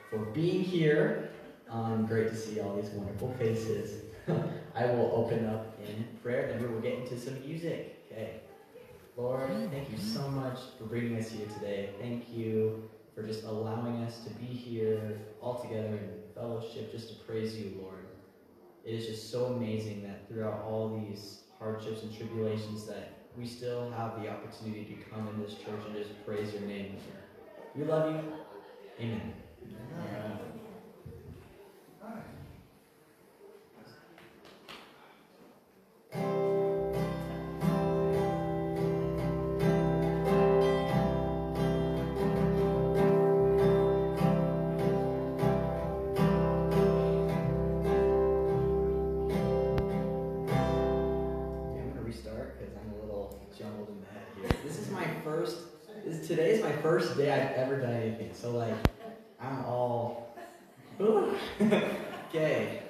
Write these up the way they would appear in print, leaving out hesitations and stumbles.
for being here. Great to see all these wonderful faces. I will open up in prayer and we will get into some music. Okay. Lord, thank you so much for bringing us here today. Thank you for just allowing us to be here all together in fellowship just to praise you, Lord. It is just so amazing that throughout all these hardships and tribulations that we still have the opportunity to come in this church and just praise your name, Lord. We love you. Amen. Amen. Today is my first day I've ever done anything, so like, I'm all, okay.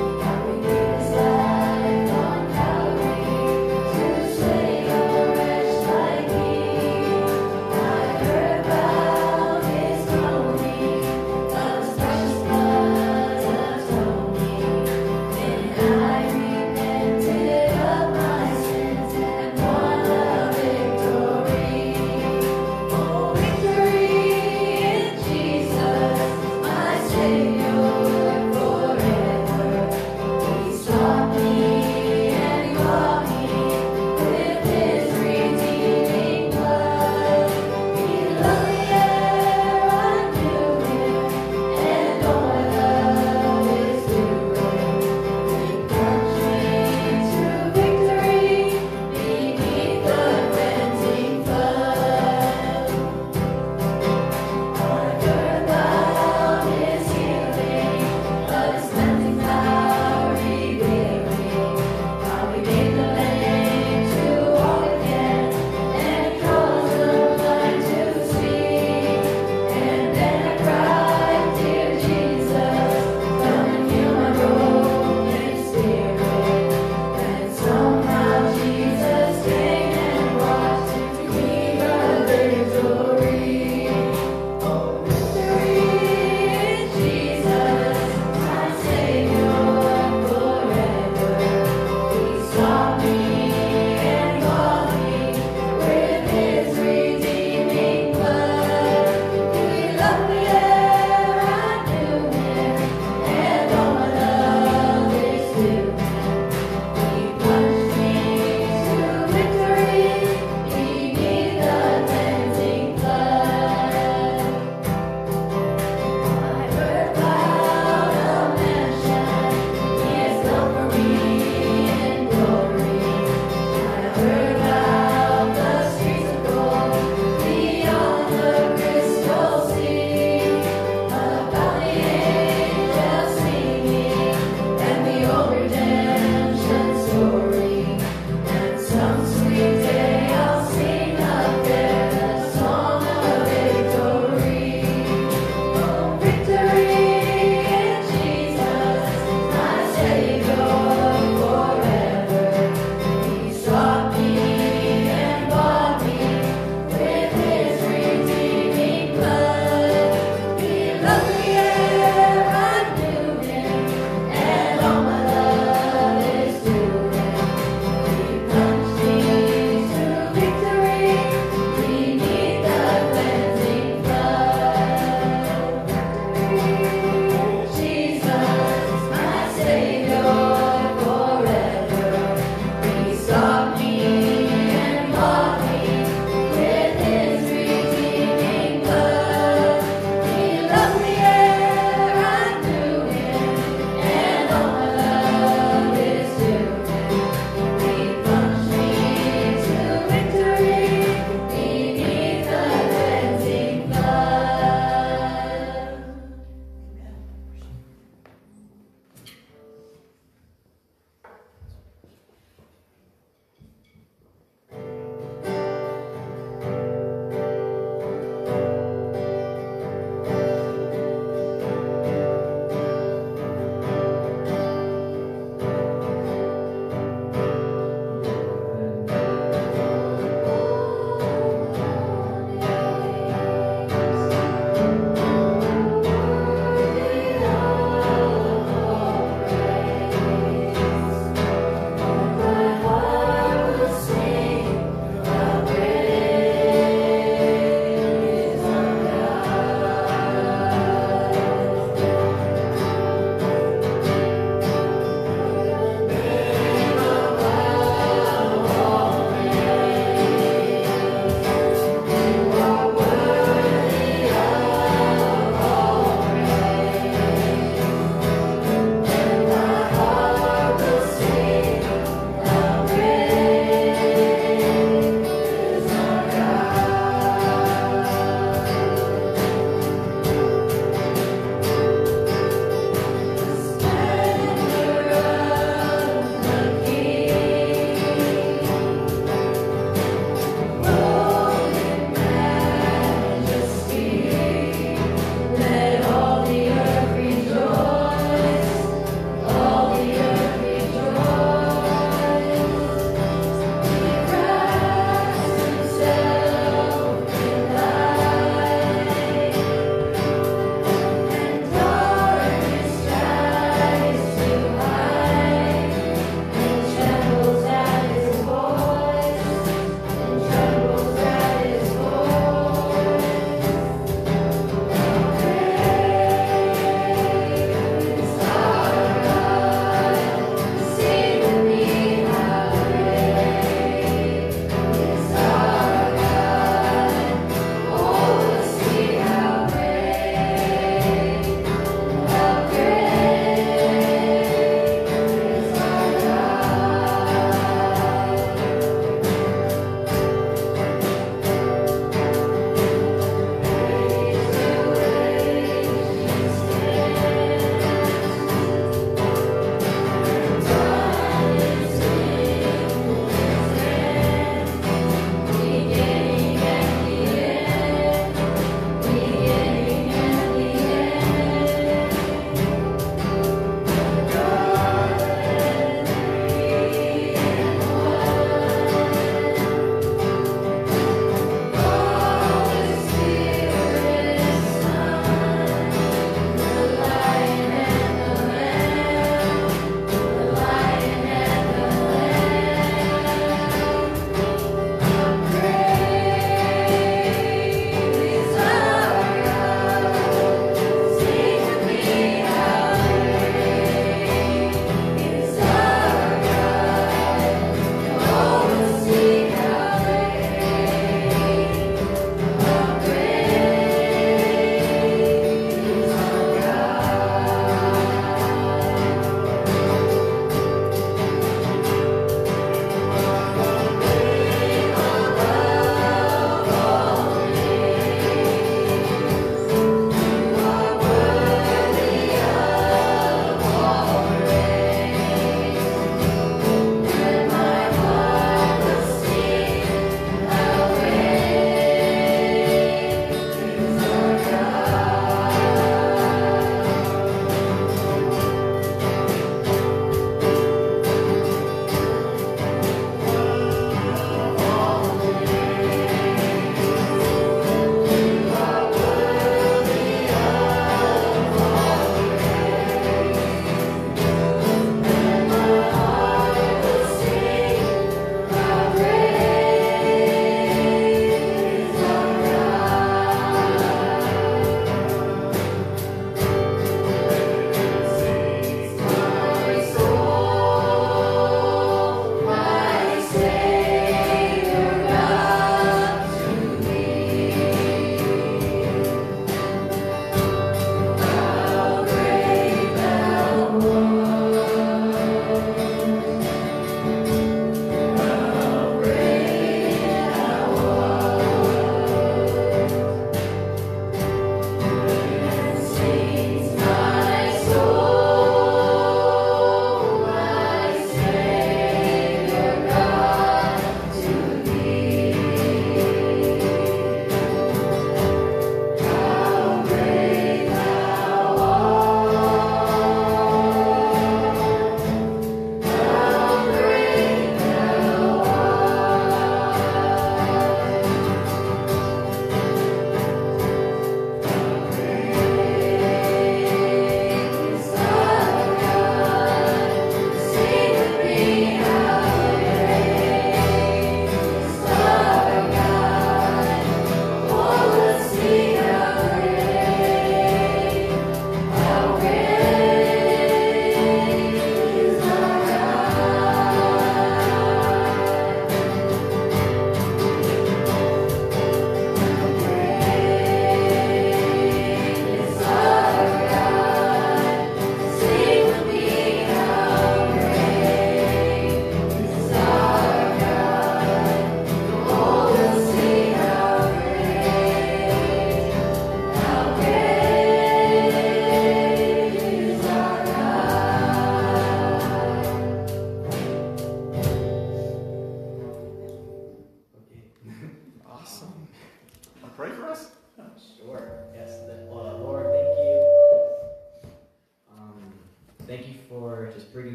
Your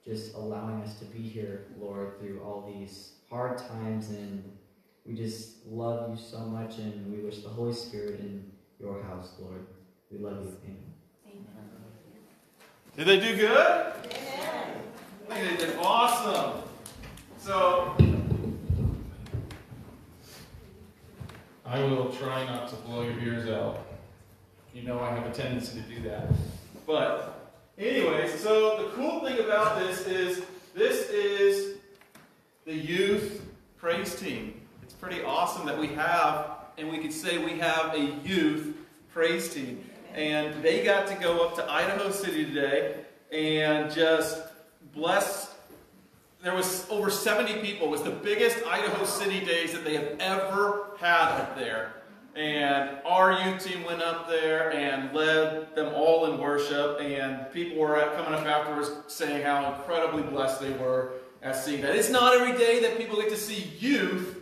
just allowing us to be here, Lord, through all these hard times. And we just love you so much, and we wish the Holy Spirit in your house, Lord. We love you. Amen. Did they do good? Yeah. I think they did awesome. So, I will try not to blow your ears out. You know I have a tendency to do that. But, anyways, so the cool thing about this is the youth praise team. It's pretty awesome that we have, and we could say we have a youth praise team. And they got to go up to Idaho City today and just bless. There was over 70 people. It was the biggest Idaho City days that they have ever had up there. And our youth team went up there and led them all in worship. And people were coming up afterwards saying how incredibly blessed they were at seeing that. It's not every day that people get to see youth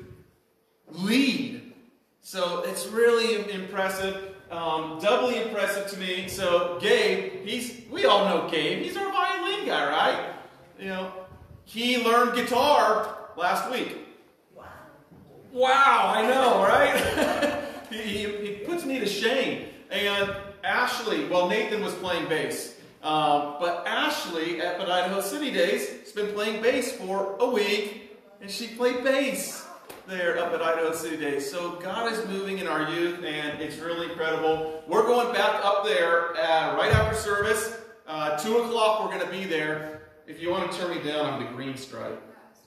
lead. So it's really impressive. Doubly impressive to me. So Gabe, we all know Gabe. He's our violin guy, right? You know, he learned guitar last week. Wow, I know, right? he puts me to shame. And Ashley, well, Nathan was playing bass. But Ashley at Idaho City Days has been playing bass for a week, and she played bass there up at Idaho City Days. So God is moving in our youth, and it's really incredible. We're going back up there right after service. 2 o'clock we're going to be there. If you want to turn me down on the green stripe.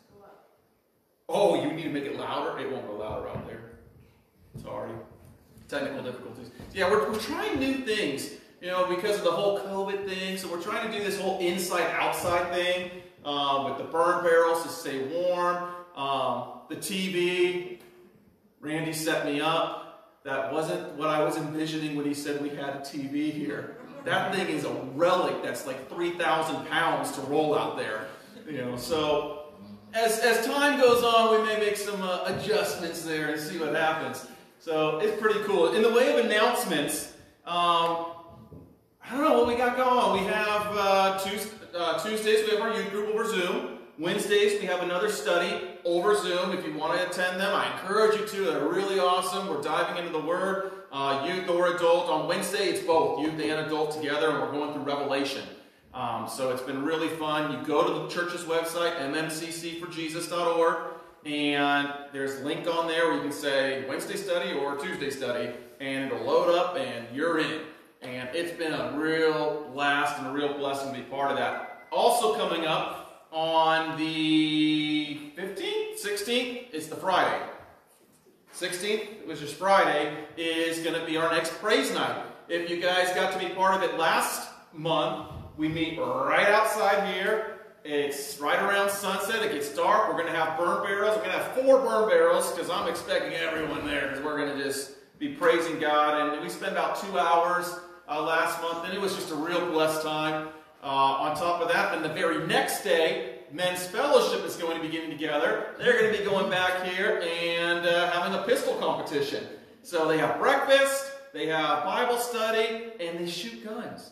Oh, you need to make it louder? It won't go louder out there. Sorry. Technical difficulties. Yeah, we're trying new things, because of the whole COVID thing. So we're trying to do this whole inside-outside thing with the burn barrels to stay warm. The TV, Randy set me up. That wasn't what I was envisioning when he said we had a TV here. That thing is a relic that's like 3,000 pounds to roll out there. So as time goes on, we may make some adjustments there and see what happens. So it's pretty cool. In the way of announcements, I don't know what we got going on. We have Tuesdays, we have our youth group over Zoom. Wednesdays, we have another study over Zoom. If you want to attend them, I encourage you to. They're really awesome. We're diving into the Word, youth or adult. On Wednesday, it's both, youth and adult together, and we're going through Revelation. So it's been really fun. You go to the church's website, mmccforjesus.org, and there's a link on there where you can say Wednesday study or Tuesday study, and it'll load up, and you're in. And it's been a real blast and a real blessing to be part of that. Also coming up, on the 15th, 16th, it's the Friday. 16th, which is Friday, is going to be our next praise night. If you guys got to be part of it last month, we meet right outside here. It's right around sunset. It gets dark. We're going to have burn barrels. We're going to have 4 burn barrels because I'm expecting everyone there because we're going to just be praising God. And we spent about 2 hours last month, and it was just a real blessed time. On top of that, then the very next day, Men's Fellowship is going to be getting together. They're going to be going back here and having a pistol competition. So they have breakfast, they have Bible study, and they shoot guns.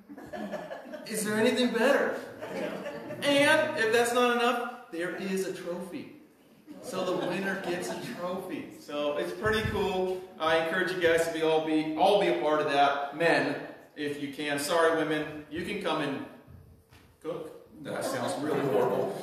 Is there anything better? And if that's not enough, there is a trophy. So the winner gets a trophy. So it's pretty cool. I encourage you guys to all be a part of that. Men, if you can. Sorry, women, you can come and cook. That sounds really horrible.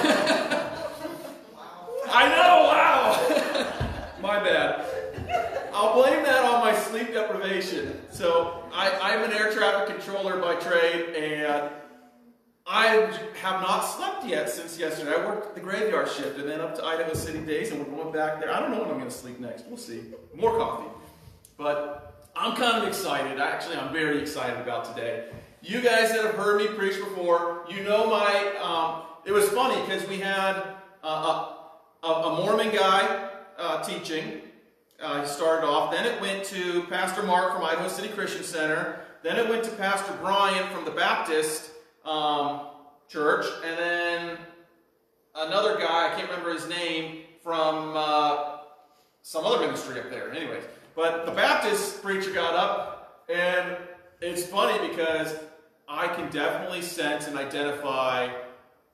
I know, wow. My bad. I'll blame that on my sleep deprivation. So I'm an air traffic controller by trade, and I have not slept yet since yesterday. I worked the graveyard shift and then up to Idaho City Days, and we're going back there. I don't know when I'm going to sleep next. We'll see. More coffee. But I'm kind of excited. Actually, I'm very excited about today. You guys that have heard me preach before, you know it was funny because we had a Mormon guy teaching. He started off. Then it went to Pastor Mark from Idaho City Christian Center. Then it went to Pastor Brian from the Baptist church. And then another guy, I can't remember his name, from some other ministry up there. Anyways. But the Baptist preacher got up, and it's funny because I can definitely sense and identify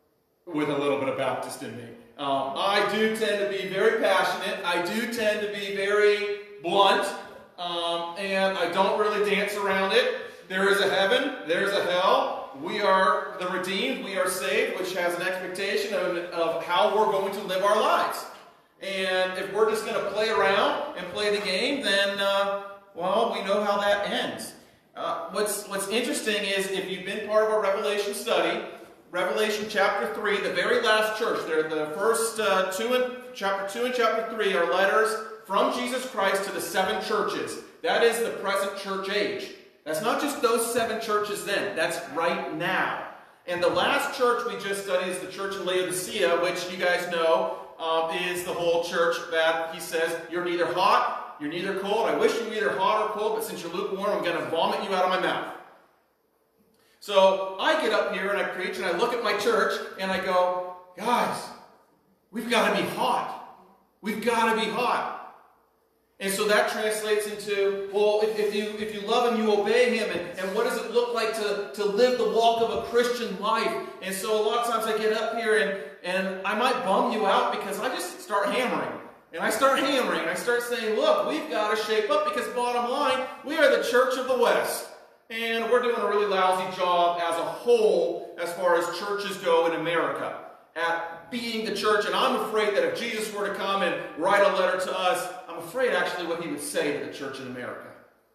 with a little bit of Baptist in me. I do tend to be very passionate. I do tend to be very blunt. And I don't really dance around it. There is a heaven. There's a hell. We are the redeemed. We are saved, which has an expectation of how we're going to live our lives. And if we're just going to play around and play the game, then, well, we know how that ends. What's interesting is if you've been part of our Revelation study, Revelation chapter 3, the very last church, the first chapter 2 and chapter 3 are letters from Jesus Christ to the 7 churches. That is the present church age. That's not just those 7 churches then. That's right now. And the last church we just studied is the church in Laodicea, which you guys know is the whole church that he says, you're neither hot, you're neither cold. I wish you were either hot or cold, but since you're lukewarm, I'm going to vomit you out of my mouth. So I get up here and I preach and I look at my church and I go, guys, we've got to be hot. We've got to be hot. And so that translates into, well, if you love Him, you obey Him. And what does it look like to live the walk of a Christian life? And so a lot of times I get up here and I might bum you out because I just start hammering. And I start hammering and I start saying, look, we've got to shape up because bottom line, we are the Church of the West. And we're doing a really lousy job as a whole as far as churches go in America at being the church. And I'm afraid that if Jesus were to come and write a letter to us, I'm afraid actually what He would say to the church in America.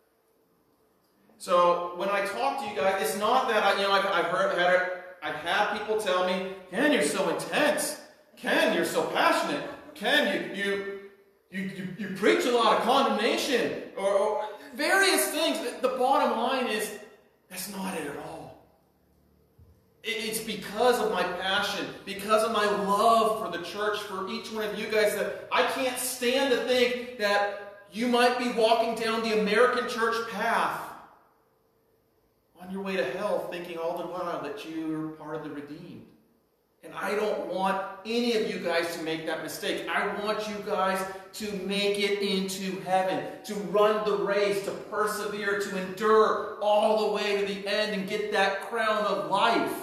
So when I talk to you guys, it's not that I've had people tell me, Ken, you're so intense. Ken, you're so passionate. Ken, you preach a lot of condemnation or various things. The bottom line is that's not it at all. It's because of my passion, because of my love for the church, for each one of you guys, that I can't stand to think that you might be walking down the American church path on your way to hell, thinking all the while that you're part of the redeemed. And I don't want any of you guys to make that mistake. I want you guys to make it into heaven, to run the race, to persevere, to endure all the way to the end and get that crown of life.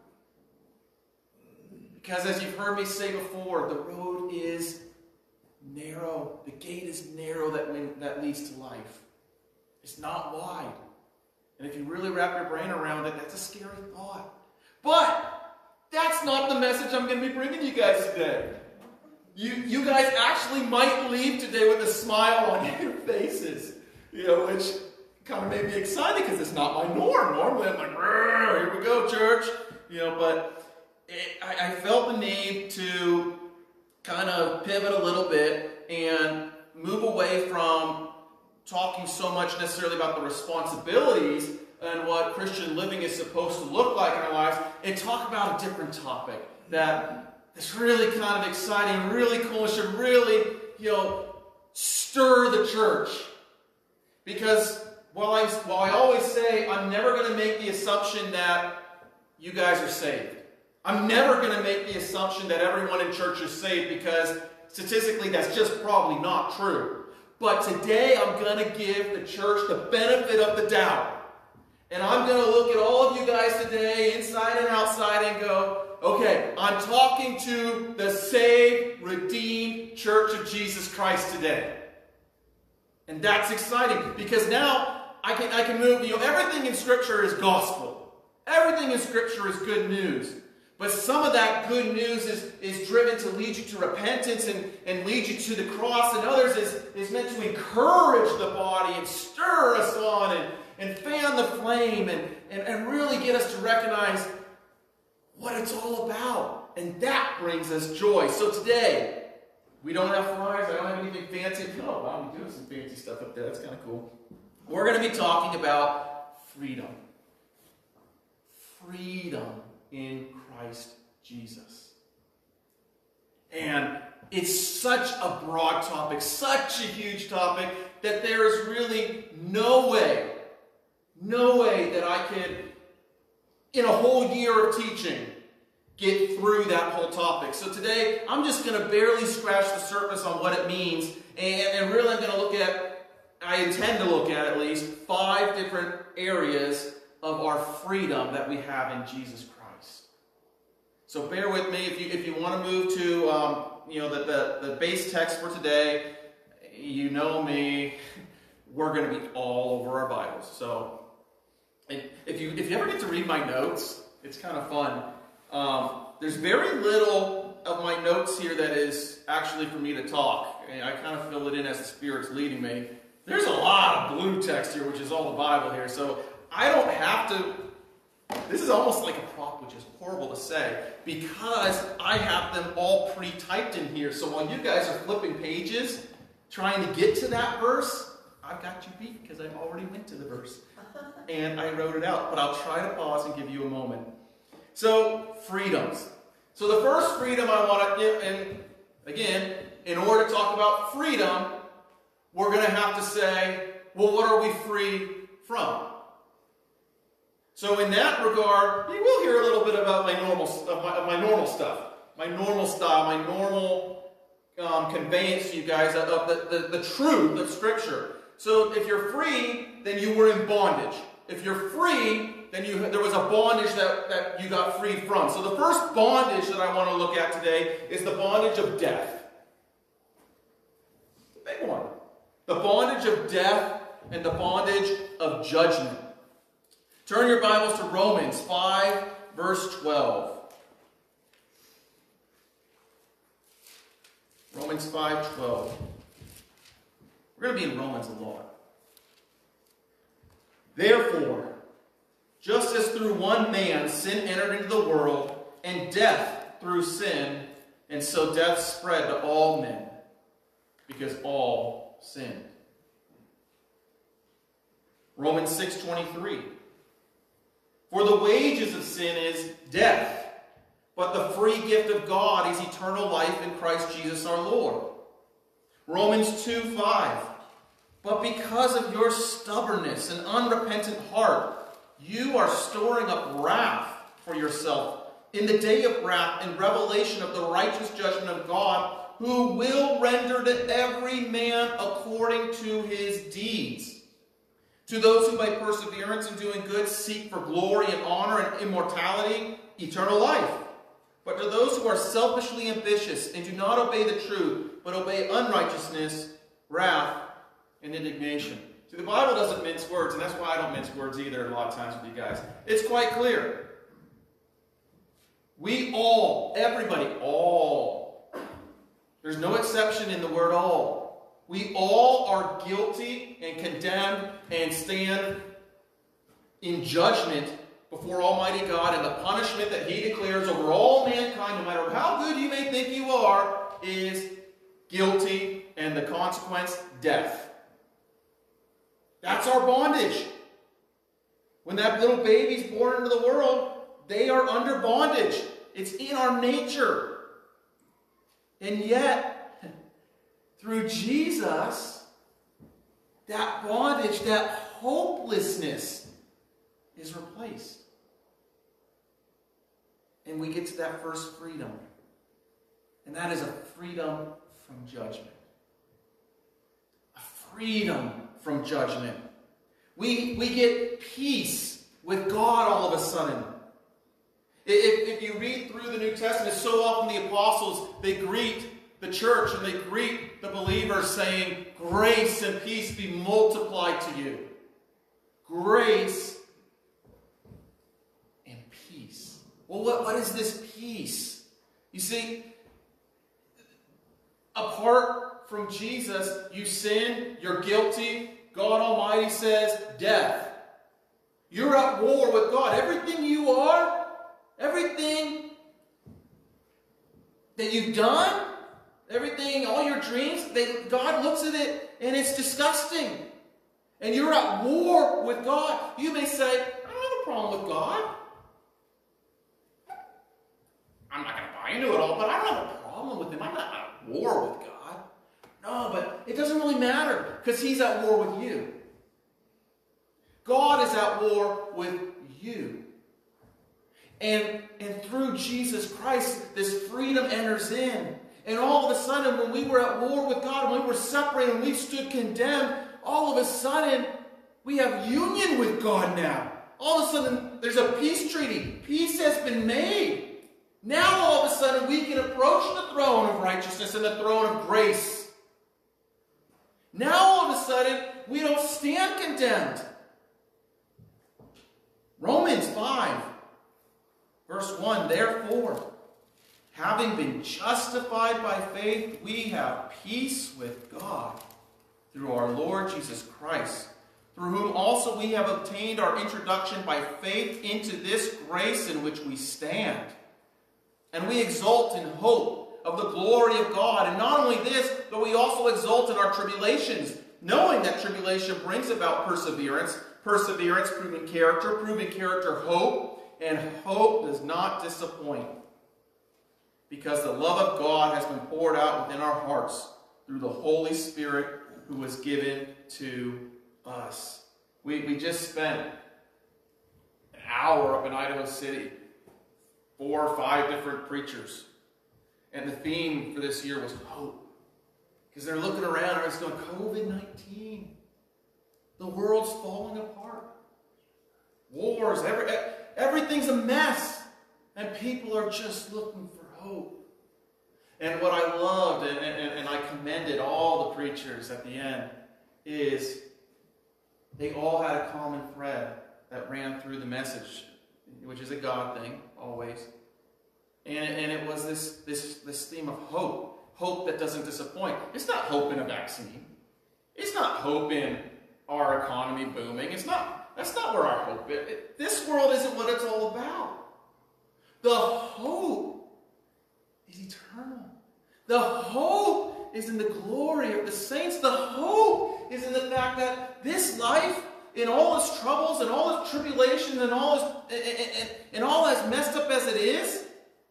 Because as you've heard me say before, the road is narrow. The gate is narrow that leads to life. It's not wide. And if you really wrap your brain around it, that's a scary thought. But that's not the message I'm going to be bringing you guys today. You guys actually might leave today with a smile on your faces, which kind of made me excited because it's not my norm. Normally I'm like, here we go, church, but I felt the need to kind of pivot a little bit and move away from talking so much necessarily about the responsibilities and what Christian living is supposed to look like in our lives, and talk about a different topic that's really kind of exciting, really cool, and should really, stir the church. Because while I always say I'm never going to make the assumption that you guys are saved. I'm never going to make the assumption that everyone in church is saved, because statistically that's just probably not true. But today I'm going to give the church the benefit of the doubt. And I'm going to look at all of you guys today, inside and outside, and go, okay, I'm talking to the saved, redeemed church of Jesus Christ today. And that's exciting, because now I can move, everything in Scripture is gospel. Everything in Scripture is good news. But some of that good news is driven to lead you to repentance and lead you to the cross, and others is meant to encourage the body and stir us on and fan the flame and really get us to recognize what it's all about. And that brings us joy. So today, we don't have flyers. I don't have anything fancy. Oh, wow, we do have some fancy stuff up there. That's kind of cool. We're going to be talking about freedom. Freedom in Christ Jesus. And it's such a broad topic, such a huge topic, that there is really no way that I could, in a whole year of teaching, get through that whole topic. So today, I'm just going to barely scratch the surface on what it means, and really I'm going to I intend to look at least 5 different areas of our freedom that we have in Jesus Christ. So bear with me. If you want to move to the base text for today, you know me, we're going to be all over our Bibles. So if you ever get to read my notes, it's kind of fun. There's very little of my notes here that is actually for me to talk. And I kind of fill it in as the Spirit's leading me. There's a lot of blue text here, which is all the Bible here. So I don't have to. This is almost like a prop, which is horrible to say, because I have them all pre-typed in here. So while you guys are flipping pages, trying to get to that verse, I've got you beat because I already went to the verse. And I wrote it out. But I'll try to pause and give you a moment. So, freedoms. So the first freedom I want to give, and again, in order to talk about freedom, we're going to have to say, well, what are we free from? So in that regard, you will hear a little bit about my normal stuff, my normal style, my normal conveyance to you guys of the truth of Scripture. So if you're free, then you were in bondage. If you're free, then there was a bondage that you got freed from. So the first bondage that I want to look at today is the bondage of death. It's a big one. The bondage of death and the bondage of judgment. Turn your Bibles to Romans 5, verse 12. Romans 5:12. We're going to be in Romans a lot. Therefore, just as through one man sin entered into the world, and death through sin, and so death spread to all men, because all sinned. Romans 6:23. For the wages of sin is death, but the free gift of God is eternal life in Christ Jesus our Lord. Romans 2:5. But because of your stubbornness and unrepentant heart, you are storing up wrath for yourself in the day of wrath and revelation of the righteous judgment of God, who will render to every man according to his deeds. To those who by perseverance in doing good seek for glory and honor and immortality, eternal life. But to those who are selfishly ambitious and do not obey the truth, but obey unrighteousness, wrath, and indignation. See, the Bible doesn't mince words, and that's why I don't mince words either a lot of times with you guys. It's quite clear. We all, everybody, all. There's no exception in the word all. We all are guilty and condemned and stand in judgment before Almighty God, and the punishment that He declares over all mankind, no matter how good you may think you are, is guilty, and the consequence, death. That's our bondage. When that little baby's born into the world, they are under bondage. It's in our nature. And yet, through Jesus, that bondage, that hopelessness is replaced. And we get to that first freedom. And that is a freedom from judgment. A freedom from judgment. We get peace with God all of a sudden. If you read through the New Testament, so often the apostles, they greet the church and they greet the believers saying, grace and peace be multiplied to you. Grace and peace. Well, what is this peace? You see, apart from Jesus, you sin, you're guilty. God Almighty says, death. You're at war with God. Everything you are, everything that you've done, everything, all your dreams, God looks at it and it's disgusting. And you're at war with God. You may say, I don't have a problem with God. I'm not going to buy into it all, but I don't have a problem with Him. I'm not at war with God. No, but it doesn't really matter because He's at war with you. God is at war with you. And through Jesus Christ, this freedom enters in. And all of a sudden, when we were at war with God, when we were separated, and we stood condemned, all of a sudden, we have union with God now. All of a sudden, there's a peace treaty. Peace has been made. Now all of a sudden we can approach the throne of righteousness and the throne of grace. Now all of a sudden we don't stand condemned. Romans 5, verse 1, therefore, having been justified by faith, we have peace with God through our Lord Jesus Christ, through whom also we have obtained our introduction by faith into this grace in which we stand. And we exult in hope of the glory of God. And not only this, but we also exult in our tribulations, knowing that tribulation brings about perseverance, perseverance proving character hope, and hope does not disappoint. Because the love of God has been poured out within our hearts through the Holy Spirit who was given to us. We just spent an hour up in Idaho City, 4 or 5 different preachers. And the theme for this year was hope. Because they're looking around and it's going, COVID-19. The world's falling apart. Wars, everything's a mess. And people are just looking for hope. And what I loved, and I commended all the preachers at the end, is they all had a common thread that ran through the message, which is a God thing, always. And it was this theme of hope. Hope that doesn't disappoint. It's not hope in a vaccine. It's not hope in our economy booming. That's not where our hope is. This world isn't what it's all about. The hope is eternal. The hope is in the glory of the saints. The hope is in the fact that this life, in all its troubles and all its tribulations and all as messed up as it is,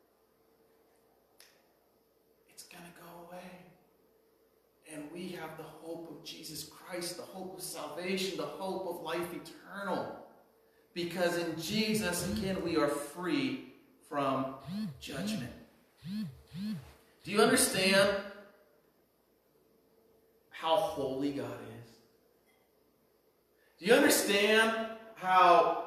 it's going to go away. And we have the hope of Jesus Christ, the hope of salvation, the hope of life eternal. Because in Jesus, again, we are free from judgment. Do you understand how holy God is? Do you understand how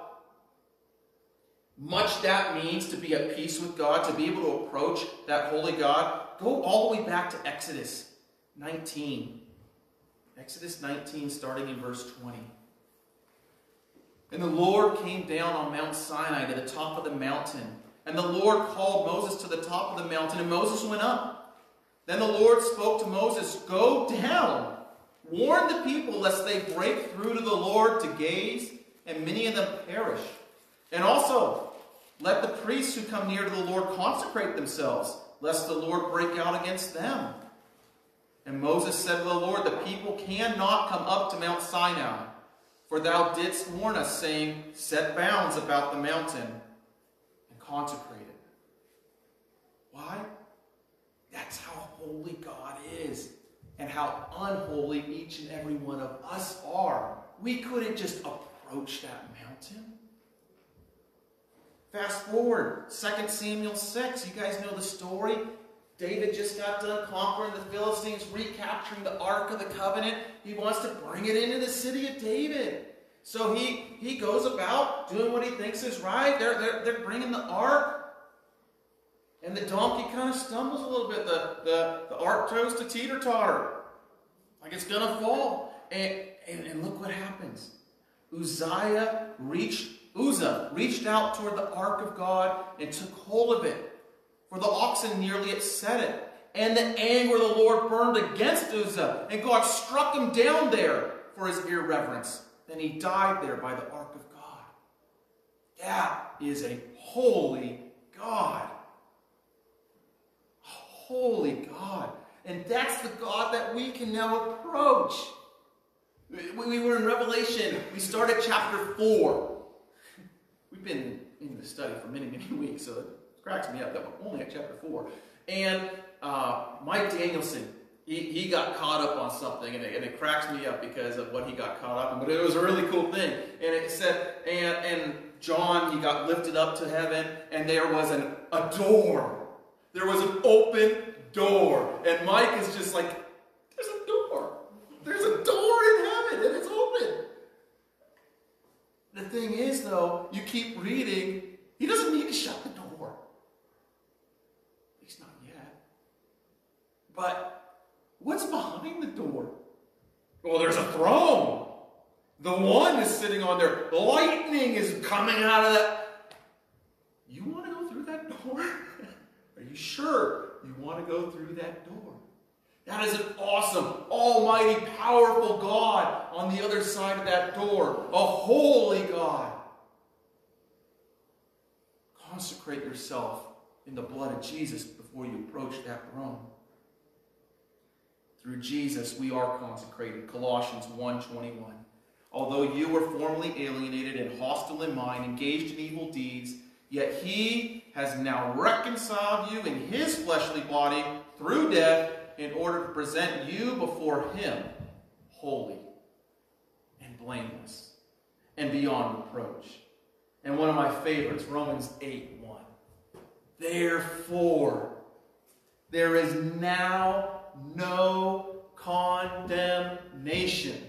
much that means to be at peace with God, to be able to approach that holy God? Go all the way back to Exodus 19. Exodus 19, starting in verse 20. And the Lord came down on Mount Sinai to the top of the mountain. And the Lord called Moses to the top of the mountain, and Moses went up. Then the Lord spoke to Moses, go down, warn the people lest they break through to the Lord to gaze, and many of them perish. And also, let the priests who come near to the Lord consecrate themselves, lest the Lord break out against them. And Moses said to the Lord, the people cannot come up to Mount Sinai, for thou didst warn us, saying, set bounds about the mountain and consecrate it. Why? That's how holy God is, and how unholy each and every one of us are. We couldn't just approach that mountain. Fast forward, 2 Samuel 6. You guys know the story. David just got done conquering the Philistines, recapturing the Ark of the Covenant. He wants to bring it into the city of David. So he goes about doing what he thinks is right. They're bringing the Ark. And the donkey kind of stumbles a little bit. The Ark goes to teeter-totter. Like it's going to fall. And look what happens. Uzzah reached out toward the Ark of God and took hold of it. For the oxen nearly upset it. And the anger of the Lord burned against Uzzah. And God struck him down there for his irreverence. Then he died there by the Ark of God. That is a holy God. A holy God. And that's the God that we can now approach. We were in Revelation. We started chapter 4. We've been in the study for many, many weeks, so it cracks me up that we're only at chapter 4. And Mike Danielson, he got caught up on something, and it cracks me up because of what he got caught up in. But it was a really cool thing. And it said, and John, he got lifted up to heaven, and there was a door. There was an open door. And Mike is just like, there's a door. There's a door in heaven, and it's open. The thing is, though, you keep reading, he doesn't need to shut the door. But what's behind the door? Well, there's a throne. The one is sitting on there. Lightning is coming out of that. You want to go through that door? Are you sure you want to go through that door? That is an awesome, almighty, powerful God on the other side of that door. A holy God. Consecrate yourself in the blood of Jesus before you approach that throne. Through Jesus, we are consecrated. Colossians 1:21. Although you were formerly alienated and hostile in mind, engaged in evil deeds, yet he has now reconciled you in his fleshly body through death in order to present you before him holy and blameless and beyond reproach. And one of my favorites, Romans 8:1. Therefore, there is now no condemnation.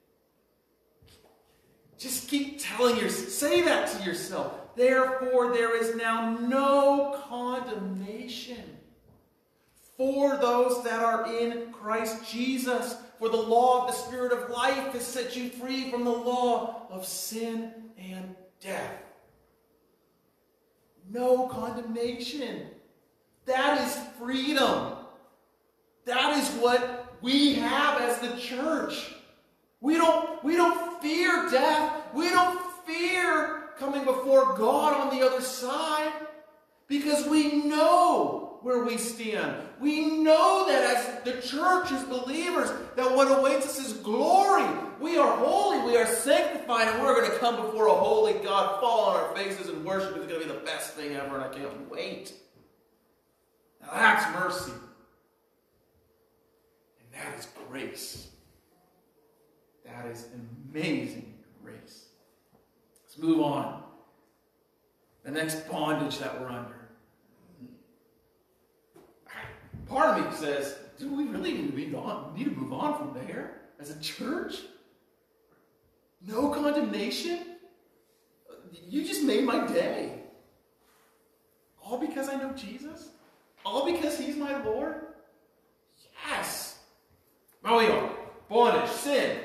Just keep telling yourself, say that to yourself. Therefore, there is now no condemnation for those that are in Christ Jesus. For the law of the Spirit of life has set you free from the law of sin and death. No condemnation. That is freedom. That is what we have as the church. We don't fear death. We don't fear coming before God on the other side, because we know where we stand. We know that as the church, as believers, that what awaits us is glory. We are holy, we are sanctified, and we're going to come before a holy God, fall on our faces and worship. It's going to be the best thing ever, and I can't wait. Now that's mercy. And that is grace. That is amazing grace. Let's move on. The next bondage that we're under. Part of me says, do we really need to move on from there as a church? No condemnation? You just made my day. All because I know Jesus? All because he's my Lord? Yes. Now we are. Bondage, sin.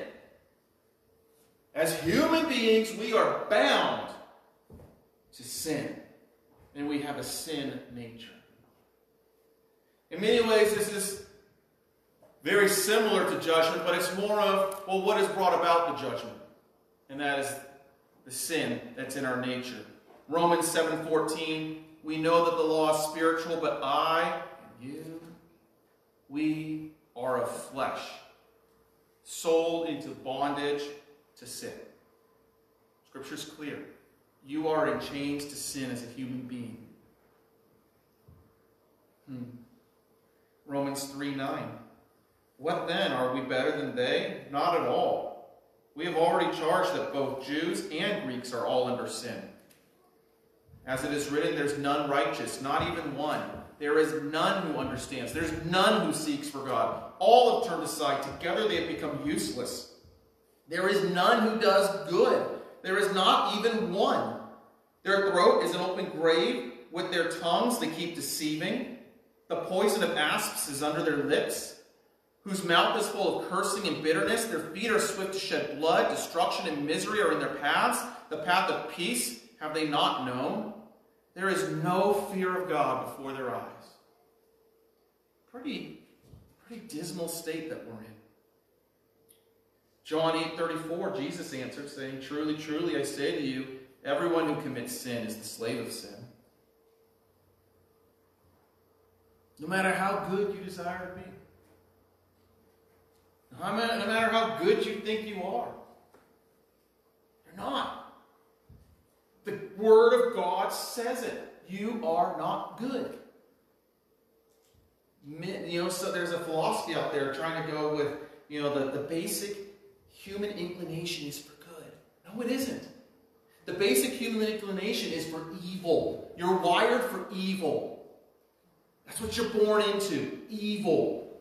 As human beings, we are bound to sin. And we have a sin nature. In many ways, this is very similar to judgment, but it's more of, well, what has brought about the judgment? And that is the sin that's in our nature. Romans 7:14, we know that the law is spiritual, but I and you, we are of flesh, sold into bondage to sin. Scripture's clear. You are in chains to sin as a human being. Romans 3:9. What then? Are we better than they? Not at all. We have already charged that both Jews and Greeks are all under sin. As it is written, there's none righteous, not even one. There is none who understands. There's none who seeks for God. All have turned aside. Together they have become useless. There is none who does good. There is not even one. Their throat is an open grave. With their tongues they keep deceiving. The poison of asps is under their lips, whose mouth is full of cursing and bitterness. Their feet are swift to shed blood. Destruction and misery are in their paths. The path of peace have they not known. There is no fear of God before their eyes. Pretty dismal state that we're in. John 8:34, Jesus answered, saying, Truly, truly, I say to you, everyone who commits sin is the slave of sin. No matter how good you desire to be. No matter how good you think you are. You're not. The Word of God says it. You are not good. So there's a philosophy out there trying to go with, the basic human inclination is for good. No, it isn't. The basic human inclination is for evil. You're wired for evil. That's what you're born into. Evil.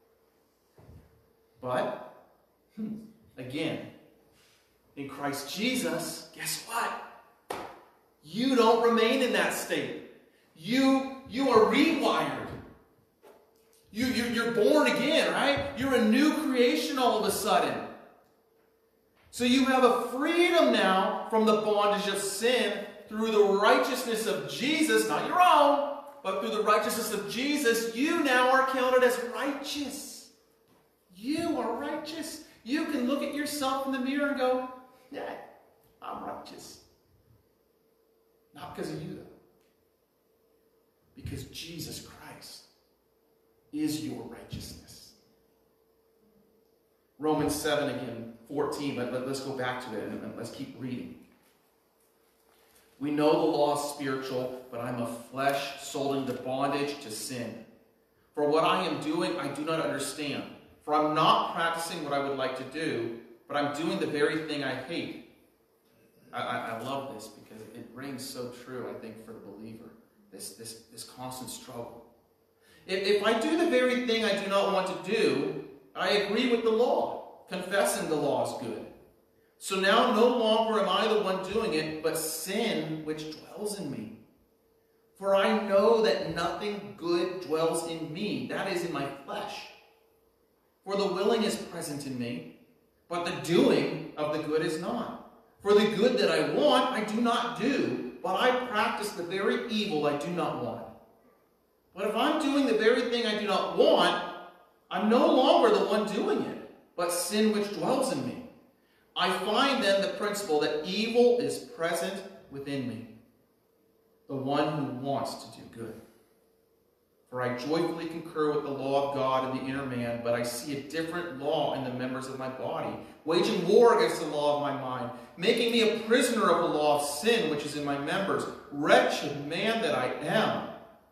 But, again, in Christ Jesus, guess what? You don't remain in that state. You are rewired. You're born again, right? You're a new creation all of a sudden. So you have a freedom now from the bondage of sin through the righteousness of Jesus, not your own, but through the righteousness of Jesus. You now are counted as righteous. You are righteous. You can look at yourself in the mirror and go, yeah, I'm righteous. Not because of you, though. Because Jesus Christ is your righteousness. Romans 7 again, 14, but let's go back to it and let's keep reading. We know the law is spiritual, but I'm of flesh, sold into bondage to sin. For what I am doing, I do not understand. For I'm not practicing what I would like to do, but I'm doing the very thing I hate. I love this because it rings so true, I think, for the believer. This constant struggle. If I do the very thing I do not want to do, I agree with the law, confessing the law is good. So now no longer am I the one doing it, but sin which dwells in me. For I know that nothing good dwells in me, that is, in my flesh. For the willing is present in me, but the doing of the good is not. For the good that I want, I do not do, but I practice the very evil I do not want. But if I'm doing the very thing I do not want, I'm no longer the one doing it, but sin which dwells in me. I find then the principle that evil is present within me, the one who wants to do good. For I joyfully concur with the law of God in the inner man, but I see a different law in the members of my body, waging war against the law of my mind, making me a prisoner of the law of sin which is in my members. Wretched man that I am!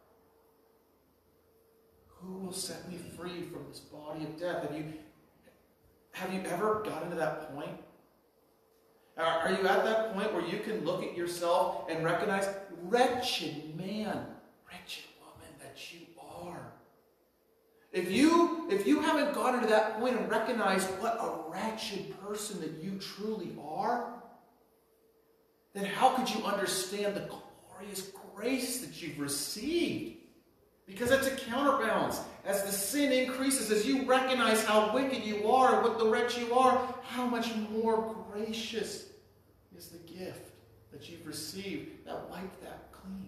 Who will set me free from this body of death? Have you ever gotten to that point? Are you at that point where you can look at yourself and recognize, wretched man, wretched woman that you are? If you haven't gotten to that point and recognized what a wretched person that you truly are, then how could you understand the glorious grace that you've received? Because it's a counterbalance. As the sin increases, as you recognize how wicked you are, what the wretch you are, how much more gracious is the gift that you've received that wiped that clean.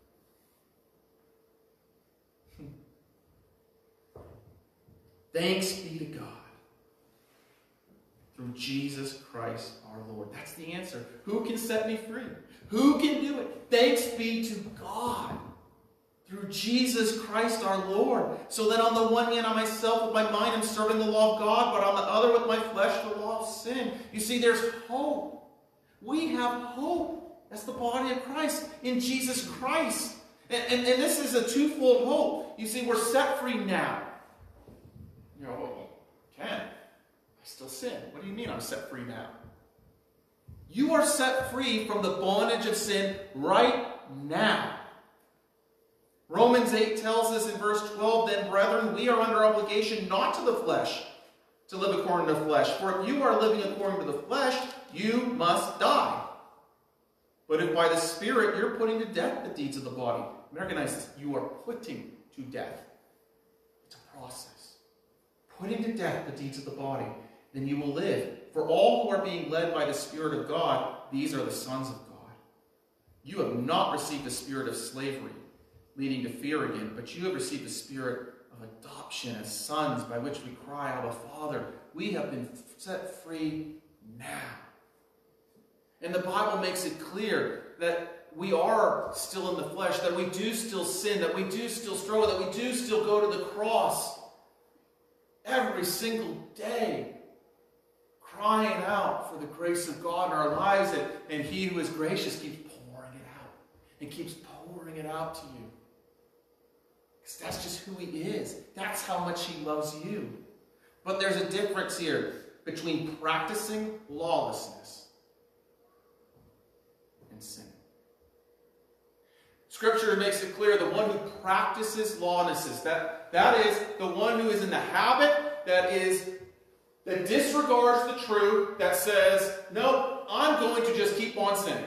Thanks be to God through Jesus Christ our Lord. That's the answer. Who can set me free? Who can do it? Thanks be to God through Jesus Christ our Lord. So then on the one hand, I myself with my mind am serving the law of God, but on the other with my flesh the law of sin. You see, there's hope. We have hope. That's the body of Christ in Jesus Christ. And this is a twofold hope. You see, we're set free now. You know, well, Ken, I still sin. What do you mean I'm set free now? You are set free from the bondage of sin right now. Romans 8 tells us in verse 12, then, brethren, we are under obligation not to the flesh, to live according to the flesh. For if you are living according to the flesh, you must die. But if by the Spirit you're putting to death the deeds of the body, recognize this, you are putting to death. It's a process. Putting to death the deeds of the body, then you will live. For all who are being led by the Spirit of God, these are the sons of God. You have not received the spirit of slavery, leading to fear again, but you have received the spirit of adoption as sons, by which we cry, Abba, Father. We have been set free now. And the Bible makes it clear that we are still in the flesh, that we do still sin, that we do still struggle, that we do still go to the cross every single day, crying out for the grace of God in our lives, and He who is gracious keeps pouring it out, and keeps pouring it out to you. Because that's just who He is. That's how much He loves you. But there's a difference here between practicing lawlessness and sin. Scripture makes it clear the one who practices lawlessness, that is the one who is in the habit, that disregards the truth, that says, no, I'm going to just keep on sinning.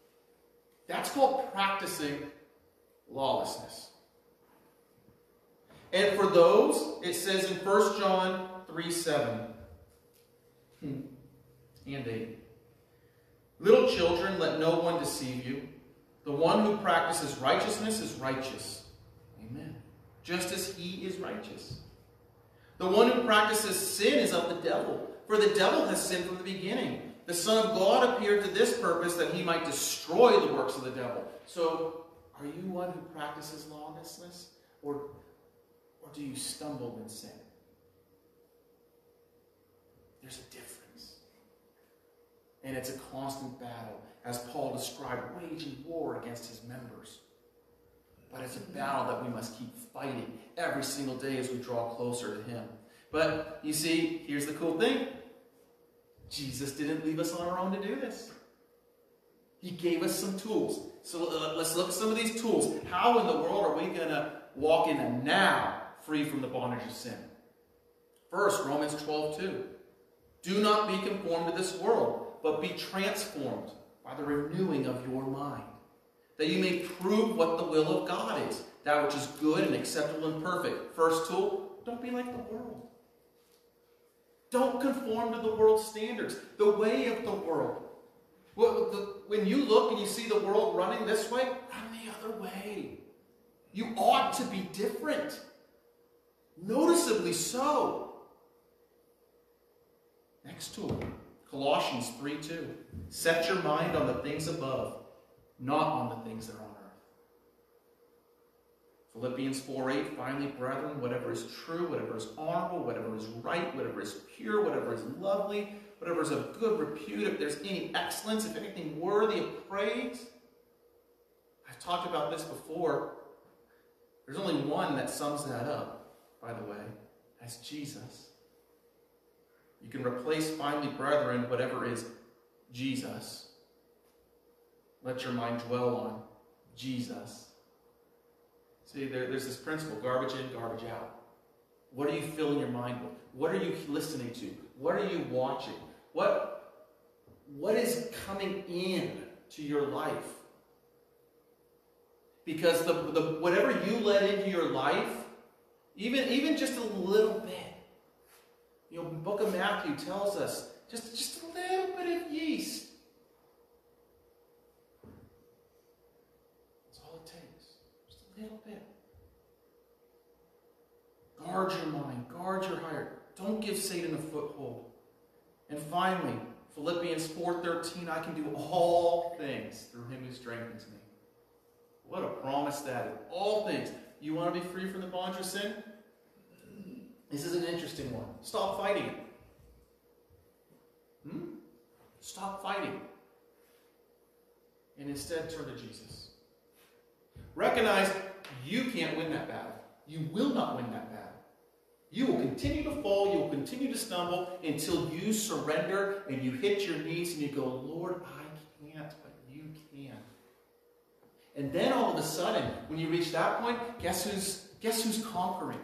That's called practicing lawlessness. And for those, it says in 1 John 3:7 and 8. Little children, let no one deceive you. The one who practices righteousness is righteous. Amen. Just as he is righteous. The one who practices sin is of the devil, for the devil has sinned from the beginning. The Son of God appeared to this purpose, that he might destroy the works of the devil. So, are you one who practices lawlessness? Or do you stumble in sin? There's a difference. And it's a constant battle, as Paul described, waging war against his members. But it's a battle that we must keep fighting every single day as we draw closer to him. But you see, here's the cool thing. Jesus didn't leave us on our own to do this. He gave us some tools. So let's look at some of these tools. How in the world are we going to walk in a now free from the bondage of sin? First, Romans 12:2. Do not be conformed to this world, but be transformed by the renewing of your mind, that you may prove what the will of God is, that which is good and acceptable and perfect. First tool, don't be like the world. Don't conform to the world's standards, the way of the world. When you look and you see the world running this way, run the other way. You ought to be different. Noticeably so. Next tool, Colossians 3:2. Set your mind on the things above, not on the things that are on earth. Philippians 4:8. Finally, brethren, whatever is true, whatever is honorable, whatever is right, whatever is pure, whatever is lovely, whatever is of good repute, if there's any excellence, if anything worthy of praise. I've talked about this before. There's only one that sums that up, by the way. That's Jesus. You can replace finally, brethren, whatever is Jesus. Let your mind dwell on Jesus. See, there's this principle, garbage in, garbage out. What are you filling your mind with? What are you listening to? What are you watching? What is coming in to your life? Because the whatever you let into your life, even just a little bit. You know, the book of Matthew tells us just a little bit of yeast. That's all it takes. Just a little bit. Guard your mind. Guard your heart. Don't give Satan a foothold. And finally, Philippians 4:13, I can do all things through him who strengthens me. What a promise that is. All things. You want to be free from the bondage of sin? This is an interesting one. Stop fighting it. Stop fighting. And instead turn to Jesus. Recognize you can't win that battle. You will not win that battle. You will continue to fall, you will continue to stumble until you surrender and you hit your knees and you go, Lord, I can't, but you can. And then all of a sudden, when you reach that point, guess who's conquering?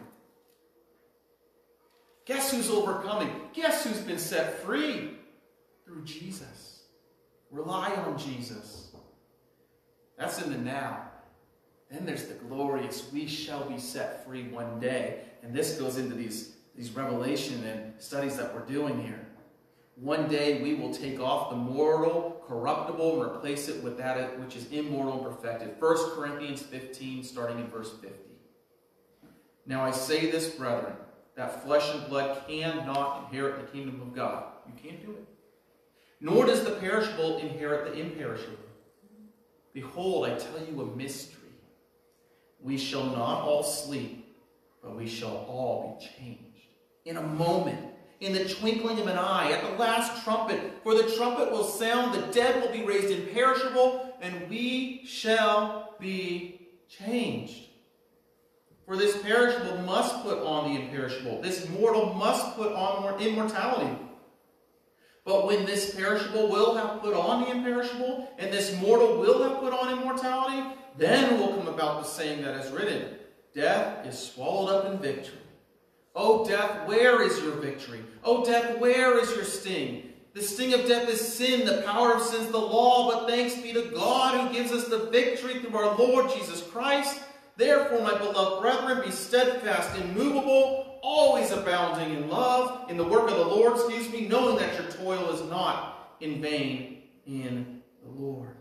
Guess who's overcoming? Guess who's been set free? Through Jesus. Rely on Jesus. That's in the now. Then there's the glorious, we shall be set free one day. And this goes into these revelation and studies that we're doing here. One day we will take off the mortal, corruptible, and replace it with that which is immortal and perfected. 1 Corinthians 15, starting in verse 50. Now I say this, brethren, that flesh and blood cannot inherit the kingdom of God. You can't do it. Nor does the perishable inherit the imperishable. Behold, I tell you a mystery. We shall not all sleep, but we shall all be changed. In a moment, in the twinkling of an eye, at the last trumpet. For the trumpet will sound, the dead will be raised imperishable, and we shall be changed. For this perishable must put on the imperishable. This mortal must put on immortality. But when this perishable will have put on the imperishable, and this mortal will have put on immortality, then will come about the saying that is written, Death is swallowed up in victory. O death, where is your victory? O death, where is your sting? The sting of death is sin, the power of sin is the law, but thanks be to God who gives us the victory through our Lord Jesus Christ. Therefore, my beloved brethren, be steadfast, immovable, always abounding in love, in the work of the Lord, knowing that your toil is not in vain in the Lord.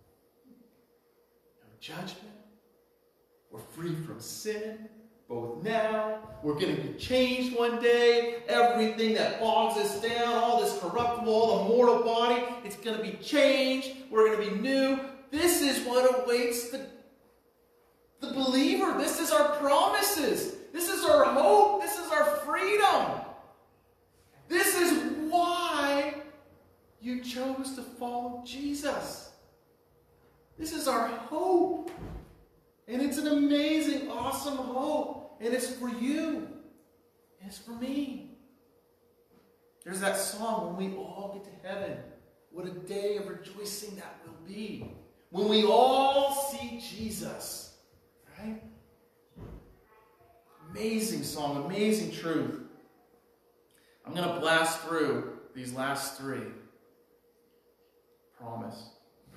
No judgment. We're free from sin. Both now, we're going to be changed one day. Everything that bogs us down, all this corruptible, all the mortal body, it's going to be changed. We're going to be new. This is what awaits the believer. This is our promises. This is our hope. This is our freedom. This is why you chose to follow Jesus. This is our hope. And it's an amazing, awesome hope. And it's for you. And it's for me. There's that song, when we all get to heaven. What a day of rejoicing that will be. When we all see Jesus. Right? Amazing song, amazing truth. I'm going to blast through these last three. Promise.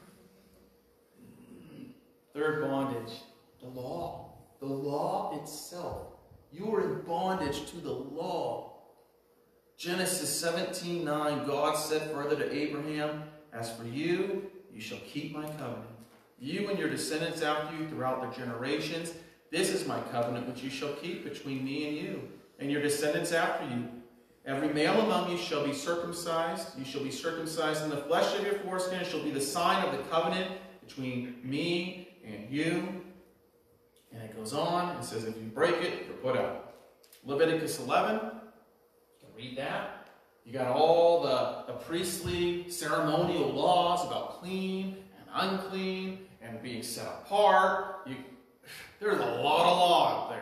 Third bondage. The law. The law itself. You are in bondage to the law. Genesis 17:9, God said further to Abraham, as for you, you shall keep my covenant. You and your descendants after you throughout their generations. This is my covenant which you shall keep between me and you, and your descendants after you. Every male among you shall be circumcised. You shall be circumcised in the flesh of your foreskin. It shall be the sign of the covenant between me and you. And it goes on and says, if you break it, you're put out. Leviticus 11, you can read that. You got all the priestly ceremonial laws about clean and unclean and being set apart. There's a lot of law out there.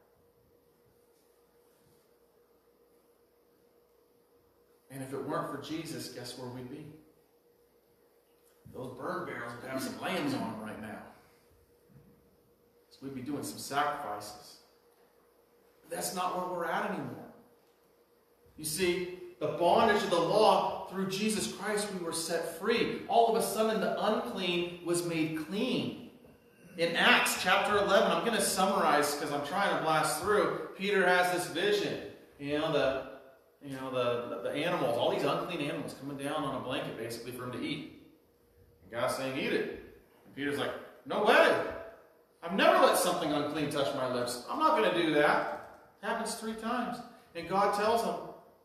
And if it weren't for Jesus, guess where we'd be? Those burn barrels would have some lambs on them right now. So we'd be doing some sacrifices. But that's not where we're at anymore. You see, the bondage of the law, through Jesus Christ, we were set free. All of a sudden, the unclean was made clean. In Acts chapter 11, I'm going to summarize because I'm trying to blast through. Peter has this vision. The animals, all these unclean animals coming down on a blanket basically for him to eat. And God's saying, eat it. And Peter's like, no way. I've never let something unclean touch my lips. I'm not going to do that. It happens 3 times. And God tells him,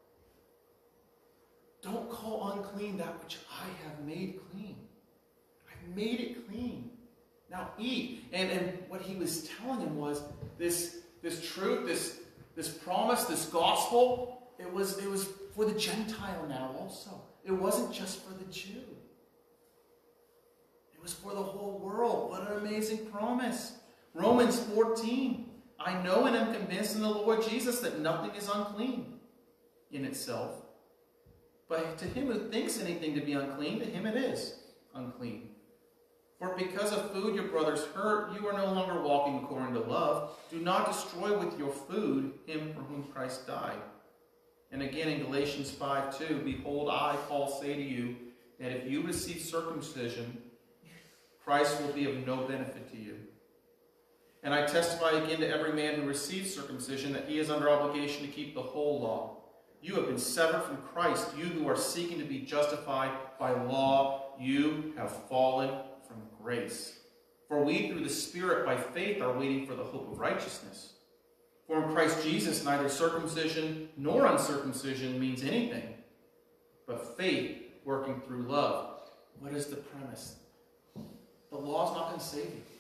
don't call unclean that which I have made clean. I've made it clean. Now eat. And what he was telling him was this truth, this promise, this gospel. It was for the Gentile now also. It wasn't just for the Jew. It was for the whole world. What an amazing promise. Romans 14. I know and am convinced in the Lord Jesus that nothing is unclean in itself. But to him who thinks anything to be unclean, to him it is unclean. For because of food your brothers hurt, you are no longer walking according to love. Do not destroy with your food him for whom Christ died. And again in Galatians 5:2, behold, I, Paul, say to you, that if you receive circumcision, Christ will be of no benefit to you. And I testify again to every man who receives circumcision that he is under obligation to keep the whole law. You have been severed from Christ, you who are seeking to be justified by law. You have fallen from grace. For we, through the Spirit, by faith, are waiting for the hope of righteousness. For in Christ Jesus, neither circumcision nor uncircumcision means anything, but faith working through love. What is the premise? The law's not going to save you.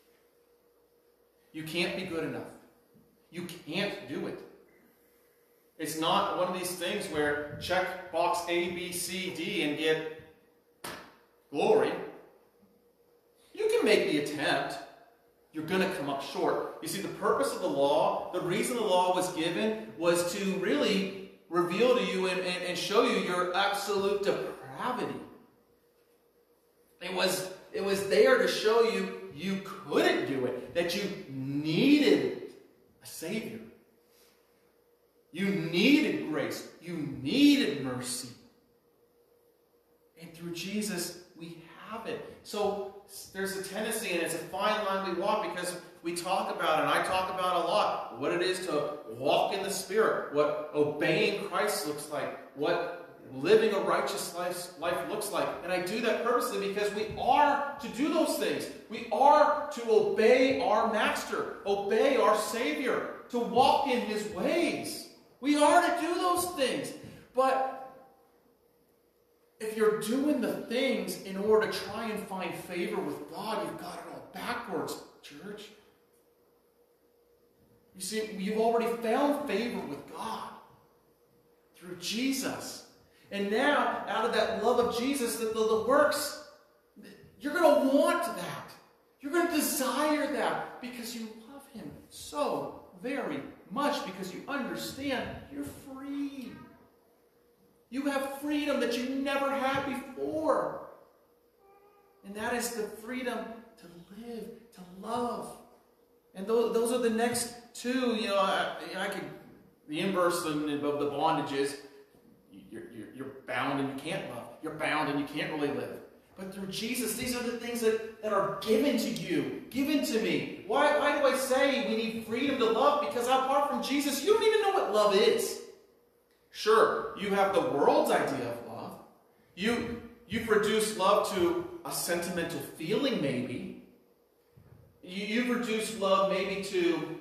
You can't be good enough. You can't do it. It's not one of these things where check box A, B, C, D and get glory. You can make the attempt. You're going to come up short. You see, the purpose of the law, the reason the law was given was to really reveal to you and show you your absolute depravity. It was there to show you you couldn't do it, that you needed a Savior. You needed grace. You needed mercy. And through Jesus, we have it. So there's a tendency, and it's a fine line we walk, because we talk about, and I talk about a lot, what it is to walk in the Spirit, what obeying Christ looks like, what living a righteous life looks like. And I do that purposely because we are to do those things. We are to obey our Master, obey our Savior, to walk in His ways. We are to do those things. But if you're doing the things in order to try and find favor with God, you've got it all backwards, church. You see, you've already found favor with God through Jesus. And now, out of that love of Jesus, the works, you're going to want that. You're going to desire that because you love Him so very much, because you understand you're free. You have freedom that you never had before. And that is the freedom to live, to love. And those are the next two. You know, I could, the inverse of the bondages, you're bound and you can't love. You're bound and you can't really live. But through Jesus, these are the things that are given to you, given to me. Why do I say we need freedom to love? Because apart from Jesus, you don't even know what love is. Sure, you have the world's idea of love. You've reduced love to a sentimental feeling, maybe. You've reduced love maybe to,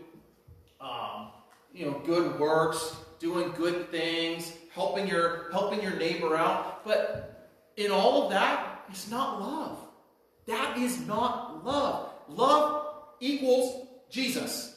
good works, doing good things, helping your neighbor out. But in all of that, it's not love. That is not love. Love equals Jesus.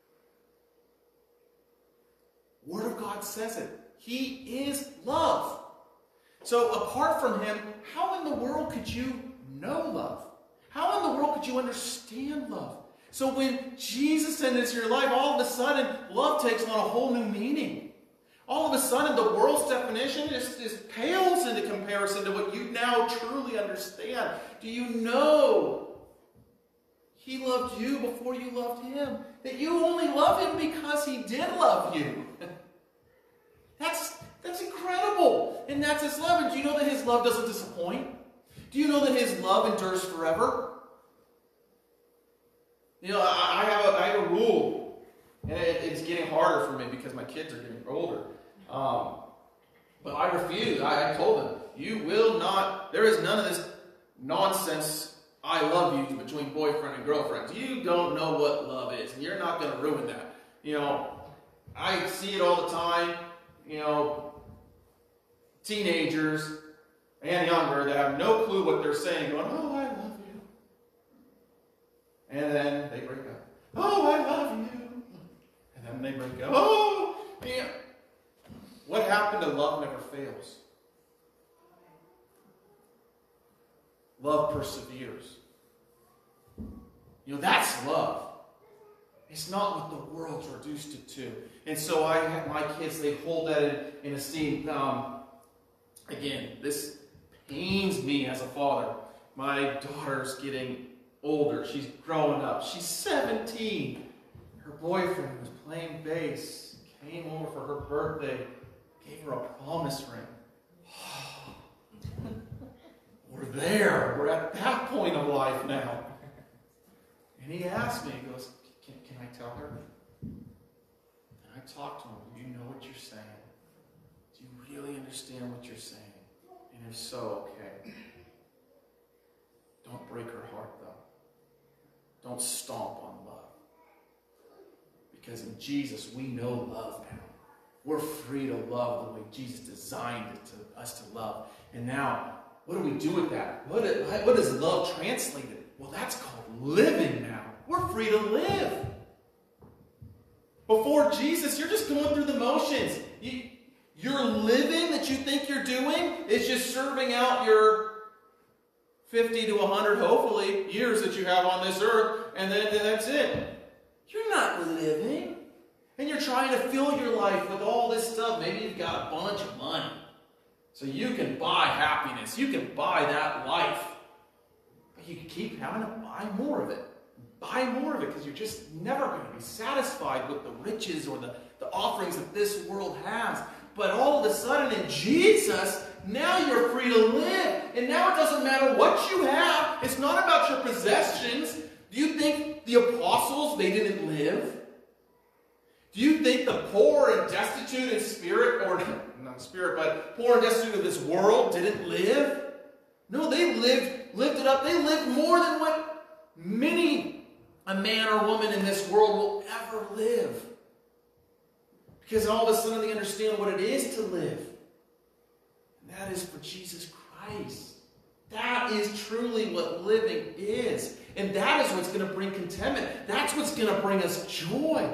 Word of God says it. He is love. So apart from Him, how in the world could you know love? How in the world could you understand love? So when Jesus enters your life, all of a sudden, love takes on a whole new meaning. All of a sudden, the world's definition just pales into comparison to what you now truly understand. Do you know He loved you before you loved Him? That you only love Him because He did love you. That's incredible. And that's His love. And do you know that His love doesn't disappoint? Do you know that His love endures forever? You know, I have a rule. And it's getting harder for me because my kids are getting older. But I refuse. I told them, you will not, there is none of this nonsense, I love you between boyfriend and girlfriend. You don't know what love is. And you're not going to ruin that. You know, I see it all the time. You know, teenagers and younger that have no clue what they're saying, going, oh, I love you. And then they break up. Oh, I love you. And then they break up. Oh, yeah. What happened to love never fails? Love perseveres. You know, that's love. It's not what the world's reduced it to. And so I have my kids, they hold that in esteem. Again, this pains me as a father. My daughter's getting older. She's growing up. She's 17. Her boyfriend was playing bass, came over for her birthday, gave her a promise ring. We're there. We're at that point of life now. And he asked me, he goes, can I tell her? And I talked to him. Do you know what you're saying? Do you really understand what you're saying? And if so, okay. Don't break her heart, though. Don't stomp on love. Because in Jesus, we know love now. We're free to love the way Jesus designed it to us to love. And now, what do we do with that? What is love translated? Well, that's called living now. We're free to live. Before Jesus, you're just going through the motions. Your living that you think you're doing is just serving out your 50 to 100, hopefully, years that you have on this earth, and then that's it. You're not living. And you're trying to fill your life with all this stuff. Maybe you've got a bunch of money. So you can buy happiness. You can buy that life. But you can keep having to buy more of it. Buy more of it because you're just never going to be satisfied with the riches or the offerings that this world has. But all of a sudden in Jesus, now you're free to live. And now it doesn't matter what you have. It's not about your possessions. Do you think the apostles, they didn't live? Do you think the poor and destitute in spirit, or not spirit, but poor and destitute of this world didn't live? No, they lived it up. They lived more than what many a man or woman in this world will ever live. Because all of a sudden they understand what it is to live. And that is for Jesus Christ. That is truly what living is. And that is what's going to bring contentment. That's what's going to bring us joy.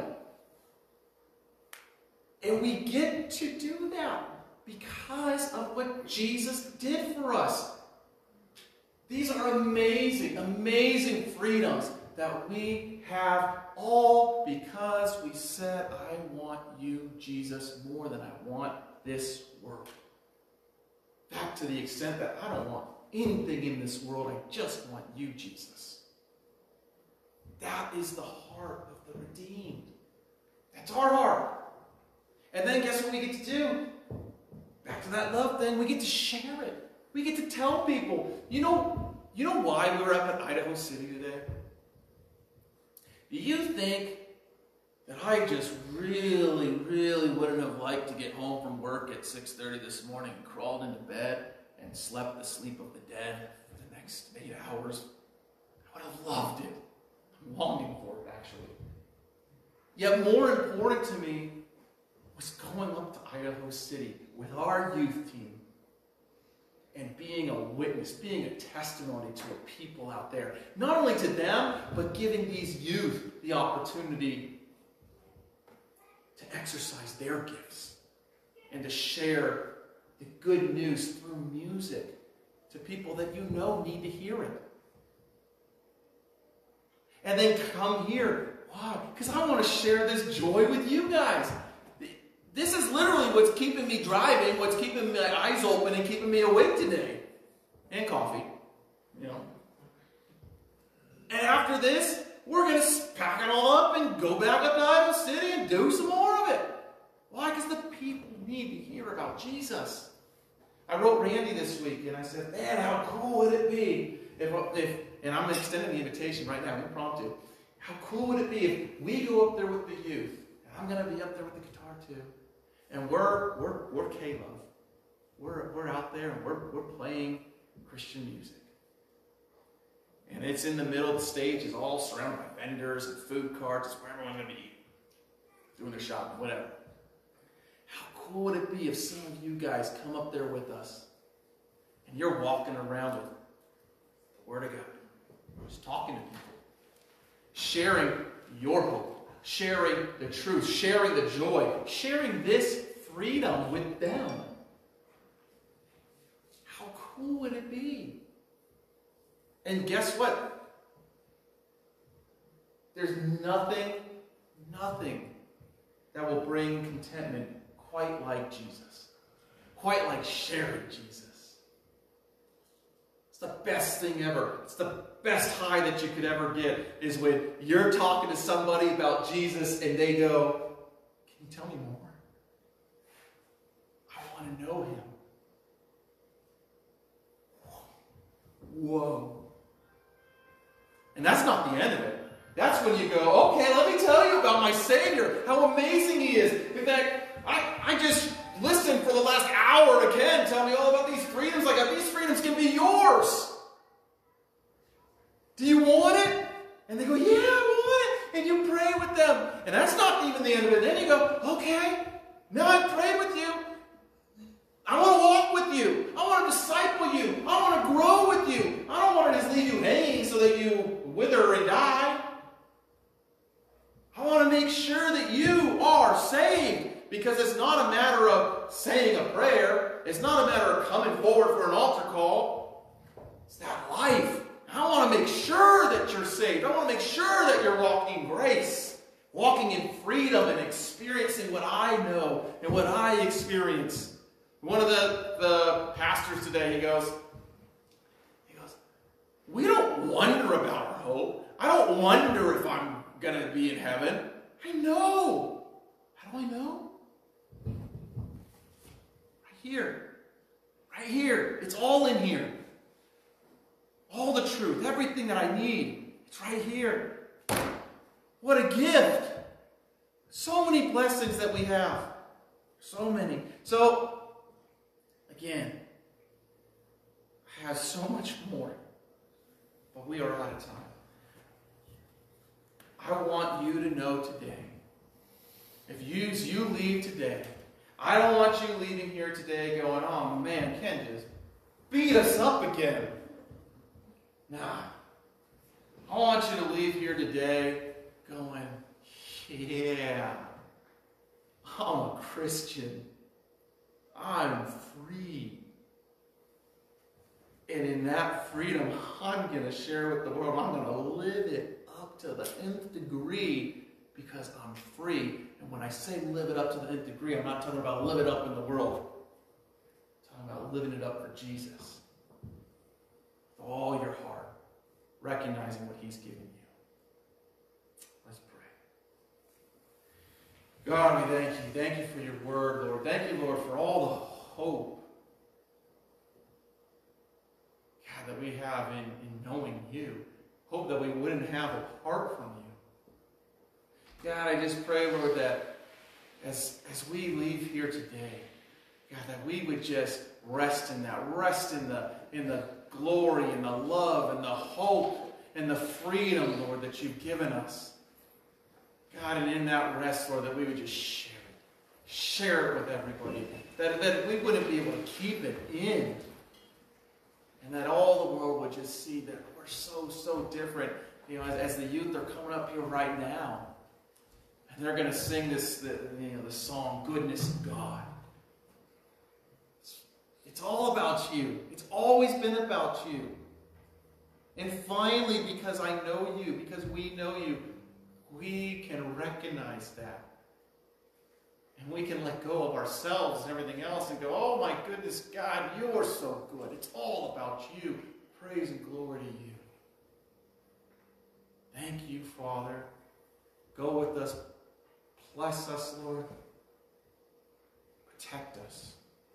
And we get to do that because of what Jesus did for us. These are amazing, amazing freedoms that we have all because we said, I want you, Jesus, more than I want this world. Back to the extent that I don't want anything in this world. I just want you, Jesus. That is the heart of the redeemed. That's our heart. And then guess what we get to do? Back to that love thing, we get to share it. We get to tell people. You know why we were up at Idaho City today? Do you think that I just really, really wouldn't have liked to get home from work at 6:30 this morning and crawled into bed and slept the sleep of the dead for the next 8 hours? I would have loved it. I'm longing for it, actually. Yet more important to me was going up to Idaho City with our youth team and being a witness, being a testimony to the people out there. Not only to them, but giving these youth the opportunity to exercise their gifts and to share the good news through music to people that you know need to hear it. And then come here. Why? Because I want to share this joy with you guys. This is literally what's keeping me driving, what's keeping my eyes open and keeping me awake today. And coffee, you know. And after this, we're going to pack it all up and go back up to Idaho City and do some more of it. Why? Because the people need to hear about Jesus. I wrote Randy this week and I said, man, how cool would it be if and I'm extending the invitation right now, impromptu. How cool would it be if we go up there with the youth? And I'm going to be up there with the guitar too. And we're K-Love. We're out there and we're playing Christian music. And it's in the middle of the stage. It's all surrounded by vendors and food carts. It's where everyone's going to be doing their shopping, whatever. How cool would it be if some of you guys come up there with us and you're walking around with the Word of God, just talking to people, sharing your hope, sharing the truth, sharing the joy, sharing this freedom with them. How cool would it be? And guess what? There's nothing that will bring contentment quite like Jesus. Quite like sharing Jesus. It's the best thing ever. It's the best high that you could ever get is when you're talking to somebody about Jesus and they go, can you tell me more? I want to know him. Whoa. And that's not the end of it. That's when you go, okay, let me tell you about my Savior, how amazing he is. In fact, I just listened for the last hour to Ken tell me all about these freedoms. Like, these freedoms can be yours. Do you want it? And they go, yeah, I want it. And you pray with them. And that's not even the end of it. Then you go, okay, now I pray with you. I want to walk with you. I want to disciple you. I want to grow with you. I don't want to just leave you hanging so that you wither and die. I want to make sure that you are saved. Because it's not a matter of saying a prayer. It's not a matter of coming forward for an altar call. It's that life. I want to make sure that you're saved. I want to make sure that you're walking in grace. Walking in freedom and experiencing what I know and what I experience. One of the pastors today, he goes, we don't wonder about our hope. I don't wonder if I'm going to be in heaven. I know. How do I know? Right here. Right here. It's all in here. All the truth. Everything that I need. It's right here. What a gift. So many blessings that we have. So many. So, again, I have so much more. But we are out of time. I want you to know today, if you leave today, I don't want you leaving here today going, oh man, Ken just beat us up again. Nah. I want you to leave here today going, yeah, I'm a Christian. I'm free. And in that freedom, I'm going to share with the world. I'm going to live it up to the nth degree because I'm free. And when I say live it up to the nth degree, I'm not talking about live it up in the world. I'm talking about living it up for Jesus. With all your heart, recognizing what He's given you. Let's pray. God, we thank you. Thank you for your word, Lord. Thank you, Lord, for all the hope that we have in knowing you. Hope that we wouldn't have apart from you. God, I just pray, Lord, that as we leave here today, God, that we would just rest in that. Rest in the glory and the love and the hope and the freedom, Lord, that you've given us. God, and in that rest, Lord, that we would just share it. Share it with everybody. That we wouldn't be able to keep it in. And that all the world would just see that we're so different. You know, as the youth are coming up here right now, and they're going to sing the song, Goodness of God. It's all about you. It's always been about you. And finally, because I know you, because we know you, we can recognize that. And we can let go of ourselves and everything else and go, oh my goodness, God, you are so good. It's all about you. Praise and glory to you. Thank you, Father. Go with us. Bless us, Lord. Protect us.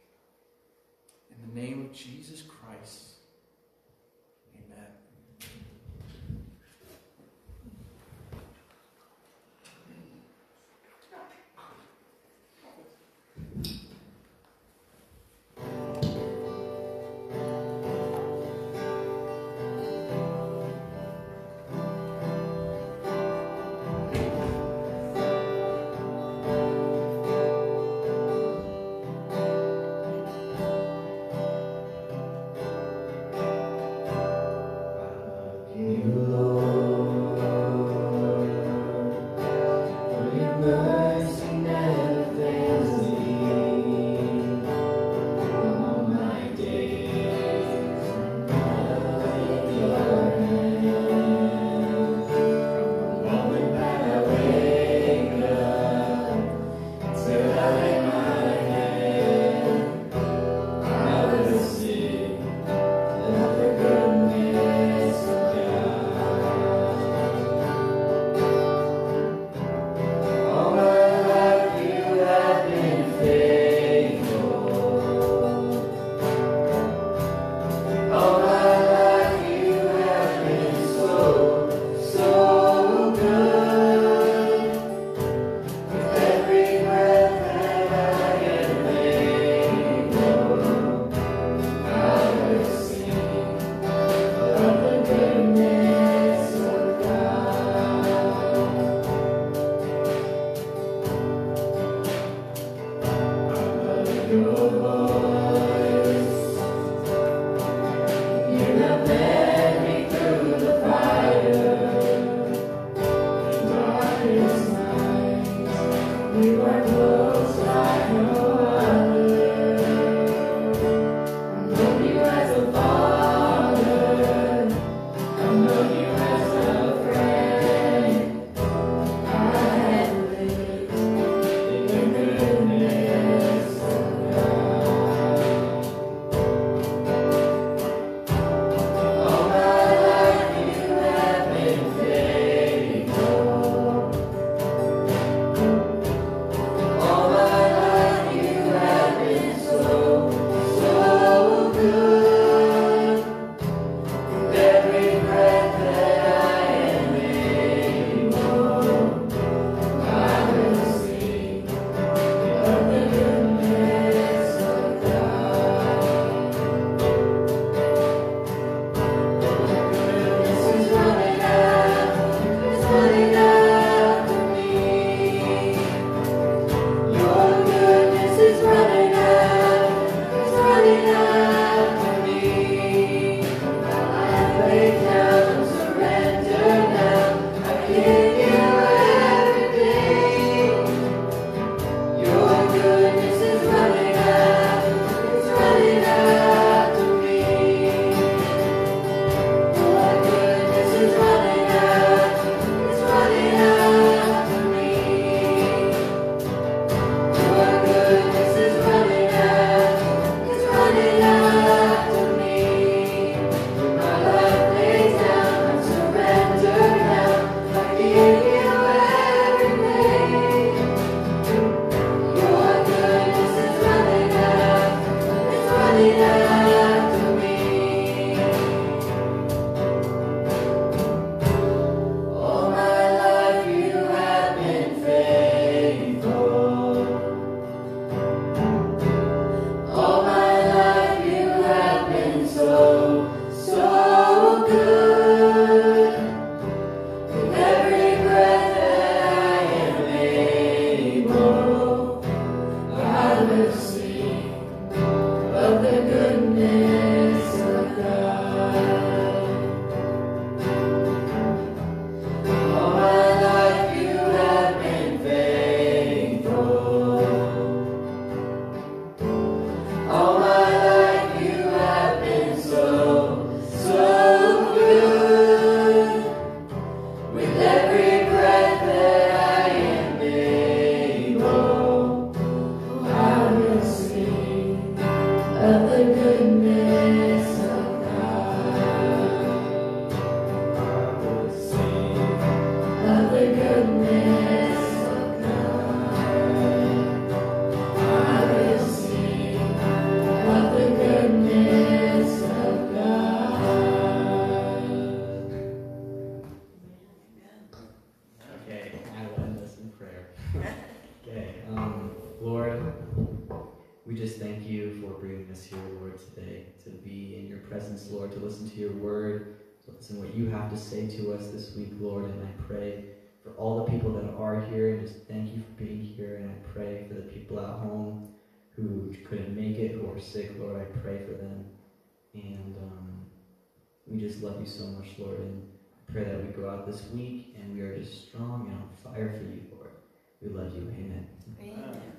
In the name of Jesus Christ. Amen. just thank you for bringing us here, Lord, today, to be in your presence, Lord, to listen to your word, to listen to what you have to say to us this week, Lord. And I pray for all the people that are here, and just thank you for being here. And I pray for the people at home who couldn't make it, who are sick, Lord. I pray for them. And we just love you so much, Lord. And I pray that we go out this week and we are just strong and on fire for you, Lord. We love you. Amen. Amen.